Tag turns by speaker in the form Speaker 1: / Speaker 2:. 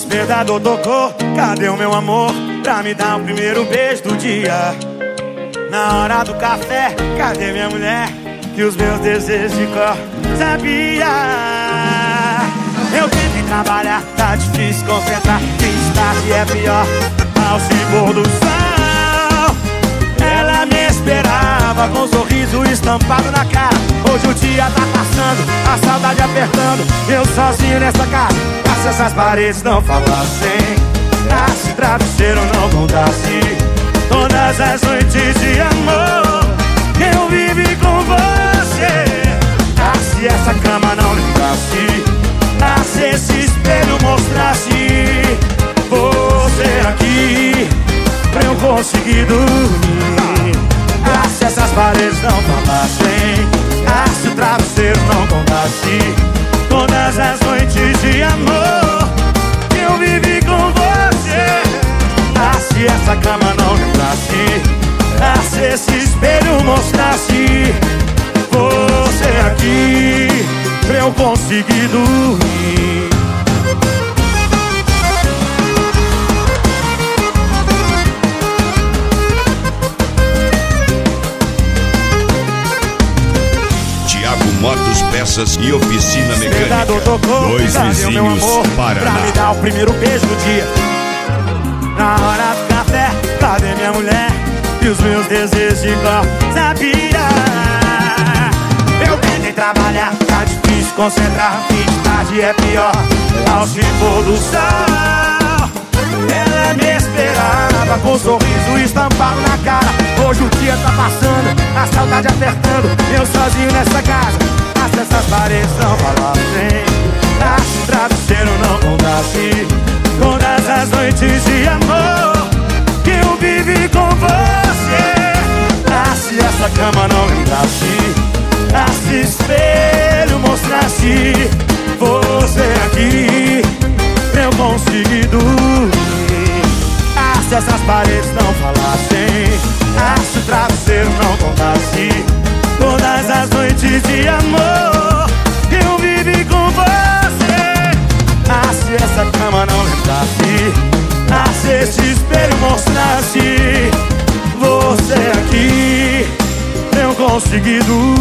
Speaker 1: despertador tocou, cadê o meu amor? Pra me dar o primeiro beijo do dia. Na hora do café, cadê minha mulher? Que os meus desejos de cor sabia. Eu tentei trabalhar, tá difícil concentrar. Triste tarde é pior, ao se pôr do sol. Ela me esperava com um sorriso estampado na cara. Hoje o dia tá passando, a saudade apertando. Eu sozinho nessa casa, se essas paredes não falassem, se travesseiro não contasse todas as noites de amor que eu vivi com você. Se essa cama não lembrasse, se esse espelho mostrasse você aqui pra eu conseguir dormir. Se essas paredes não falassem, se o travesseiro não contasse todas as noites de amor que eu vivi com você. Se essa cama não lembrasse, se esse espelho mostrasse você aqui pra eu conseguir dormir.
Speaker 2: Motos, peças e oficina mecânica. Dois vizinhos, Paraná.
Speaker 1: Pra me dar o primeiro beijo do dia. Na hora do café, cadê minha mulher? E os meus desejos de cor sabia. Eu tentei trabalhar, tá difícil concentrar. Fim de tarde é pior, ao se pôr do sol. Ela me esperava com um sorriso estampado na cara. Hoje o dia tá passando, a saudade apertando. Eu sozinho nessa casa, se essas paredes não falassem, se o travesseiro não contasse todas as noites de amor que eu vivi com você. Se essa cama não lembrasse, se espelho mostrasse você aqui pra eu conseguir dormir. Se essas paredes não falassem, se o travesseiro não contasse todas as noites de amor que eu vivi com você. Se essa cama não lembrasse, se esse espelho mostrasse você aqui pra eu conseguir dormir.